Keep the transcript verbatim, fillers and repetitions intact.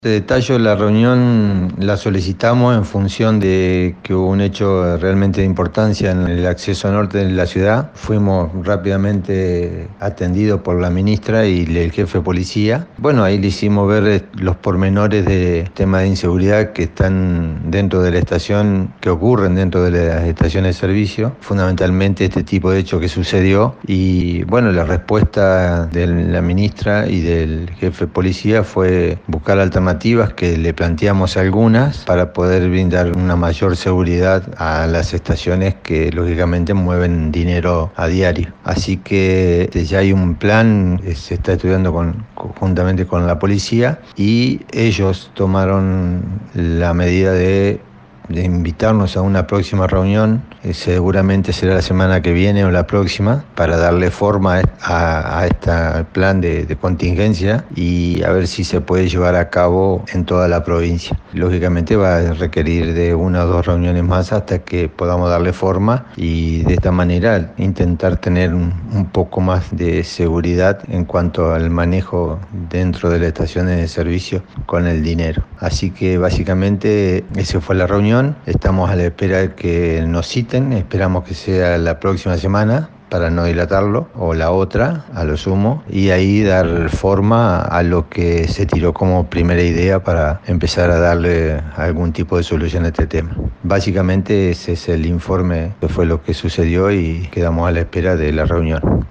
Te detallo, la reunión la solicitamos en función de que hubo un hecho realmente de importancia en el acceso norte de la ciudad. Fuimos rápidamente atendidos por la ministra y el jefe de policía. Bueno, ahí le hicimos ver los pormenores de temas de inseguridad que están dentro de la estación, que ocurren dentro de las estaciones de servicio, fundamentalmente este tipo de hecho que sucedió. Y bueno, la respuesta de la ministra y del jefe de policía fue buscar alternativas que le planteamos algunas para poder brindar una mayor seguridad a las estaciones que lógicamente mueven dinero a diario. Así que ya hay un plan, se está estudiando con, conjuntamente con la policía, y ellos tomaron la medida de de invitarnos a una próxima reunión, eh, seguramente será la semana que viene o la próxima, para darle forma a, a este plan de, de contingencia y a ver si se puede llevar a cabo en toda la provincia. Lógicamente va a requerir de una o dos reuniones más hasta que podamos darle forma y de esta manera intentar tener un, un poco más de seguridad en cuanto al manejo dentro de las estaciones de servicio con el dinero. Así que básicamente esa fue la reunión. Estamos a la espera de que nos citen, esperamos que sea la próxima semana para no dilatarlo, o la otra, a lo sumo, y ahí dar forma a lo que se tiró como primera idea para empezar a darle algún tipo de solución a este tema. Básicamente ese es el informe, que fue lo que sucedió, y quedamos a la espera de la reunión.